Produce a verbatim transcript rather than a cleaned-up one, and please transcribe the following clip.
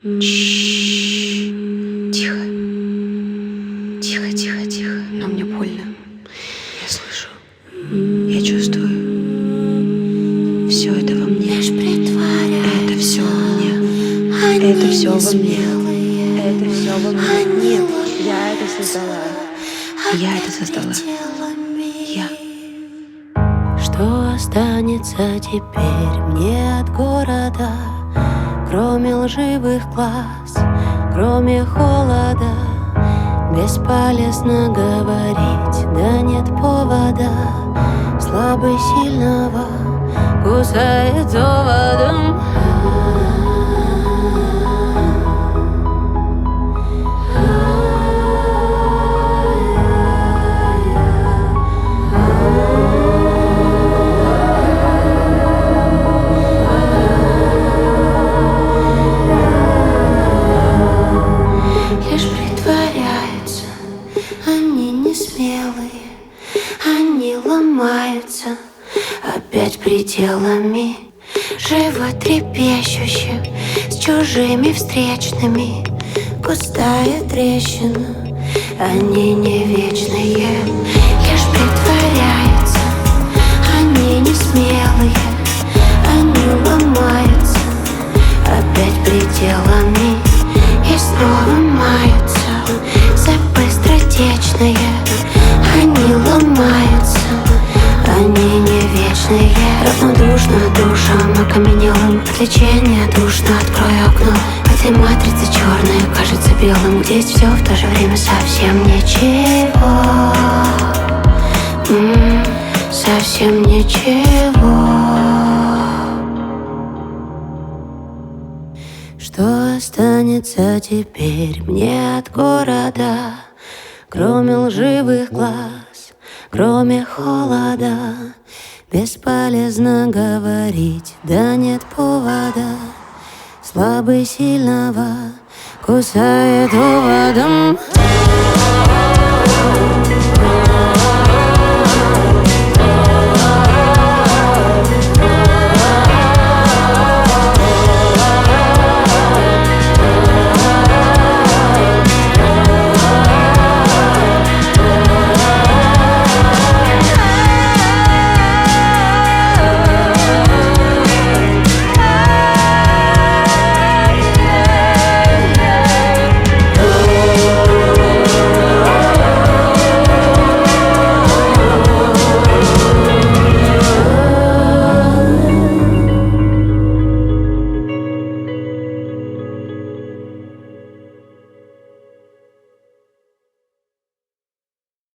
Тихо. Тихо, тихо, тихо. Но мне больно. Я слышу. Я чувствую. Все это во мне. Это все во мне. Это все во мне. Это все во мне. Нет, я это создала. Я это создала. Я. Что останется теперь мне от города, кроме лживых глаз, кроме холода? Бесполезно говорить, да нет повода. Слабый сильного кусает оводом. Они не смелые, они ломаются опять пределами, животрепещущие, с чужими встречными. Пустая трещина, они не вечные, лишь притворяются. Они не смелые, они ломаются опять пределами и снова маются за быстротечные. Они ломаются, они не вечные. Равнодушно душам окаменелым, отвлечение душно, открою окно. В этой матрице черное кажется белым, здесь все в то же время совсем ничего. М-м, совсем ничего. Что останется теперь мне от города, кроме лживых глаз, кроме холода? Бесполезно говорить, да нет повода. Слабый сильного кусает оводом.